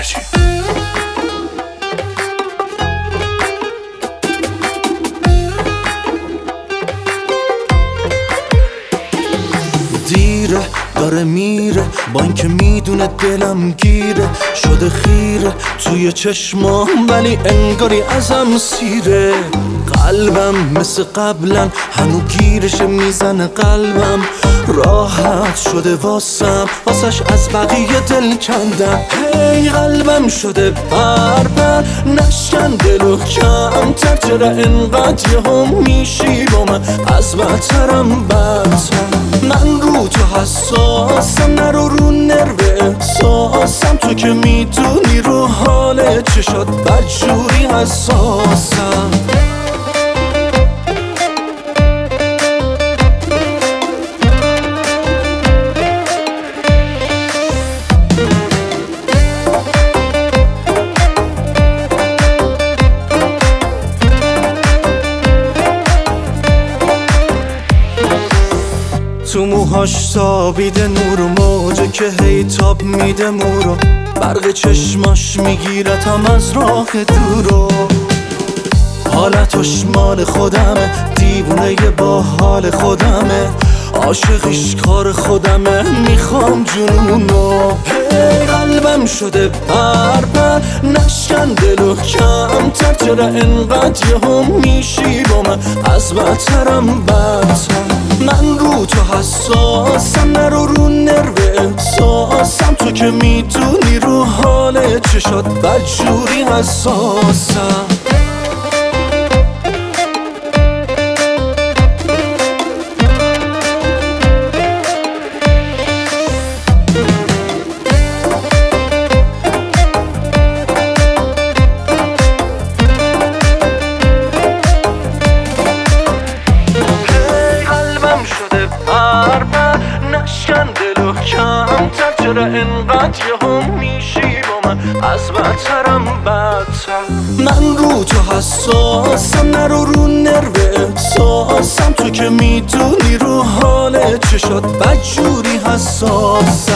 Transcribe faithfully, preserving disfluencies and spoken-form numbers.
عجیب. دیره داره میره با اینکه میدونه دلم گیره، شده خیره توی چشمام ولی انگاری ازم سیره. قلبم مثل قبلا هنو گیرش میزنه، قلبم راحت شده واسم، واسش از بقیه دل کندم. هی قلبم شده بربر نشکن دلو کمتر، چرا انقدر یهو میشی با من از بدترم بدتر. من رو تو حساسم نرو رو نرو احساسم، تو که میدونی رو حال چشات بدجوری حساسم. تو موهاش سابیده نور و موجه که هی تاب میده مورو، برق چشماش میگیرتم از راه دورو. حالتش مال خودمه، دیوونه با حال خودمه، عاشقش کار خودمه، میخوام جنونو. هی قلبم شده بربر نشکن دلو کمتر، چرا انقدر یهو میشی با من از بدترم بدتر. من رو تو حساسم نرو رو نرو احساسم، تو که میدونی رو حال چشات بدجوری حساسم. نشکن دلو کمتر، چرا انقدر یهو میشی با من از بدترم بدتر. من رو تو حساسم نرو رو نرو احساسم، تو که میدونی رو حال چشات بدجوری حساسم.